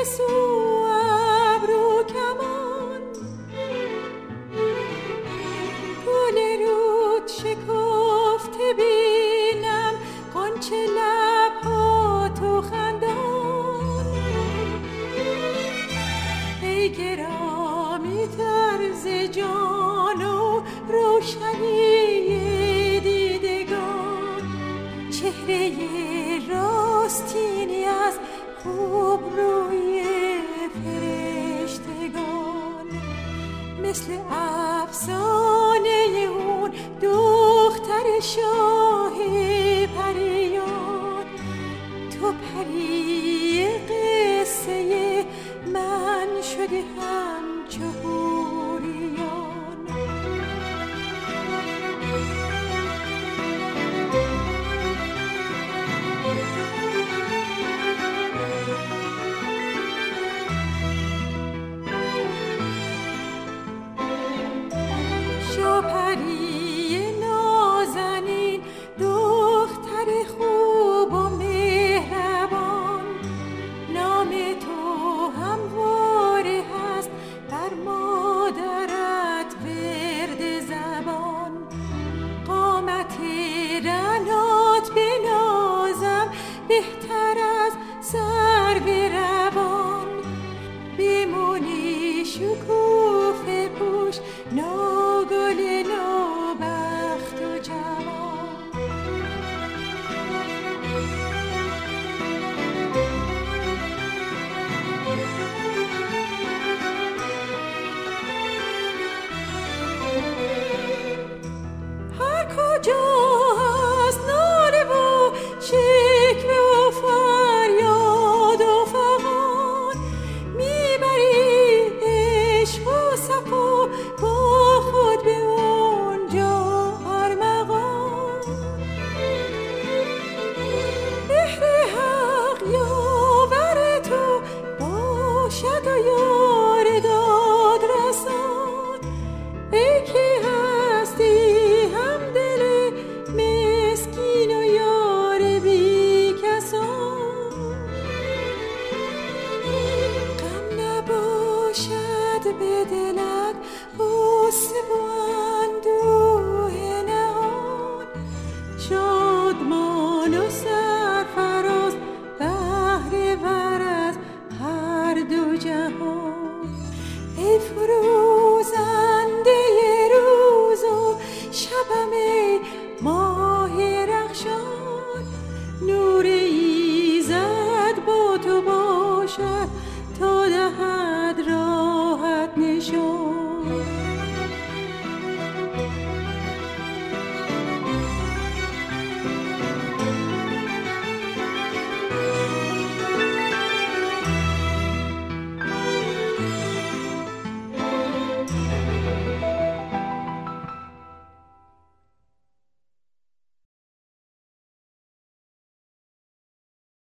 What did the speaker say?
مثل افسانه اون دختر شاه پریان، تو پری قصه من شده همچو حوریان. پری نازنین دختر خوب و مهربان، نام تو همواره هست بر مادرت ورد زبان. قامت رنات بنازم بهتر از سرو روان، بمونی شکوفه پوش ناگل نوبخت و جوان. هر کجا هست ناله و شکوه و فریاد و فغان، میبری عشق و صفا با خود به اونجا ارمغان. مهر حق یاور تو باشد و یار داد رسان، ای که هستی هم دل مسکین و یار بی کسان. غم نباشد به دلت غصه و اندوه نهان، شادمان و سرفراز بهره ور از هر دو جهان. ای فروزنده روز و شبم، ای ماه رخشان، نور ایزد با تو باشد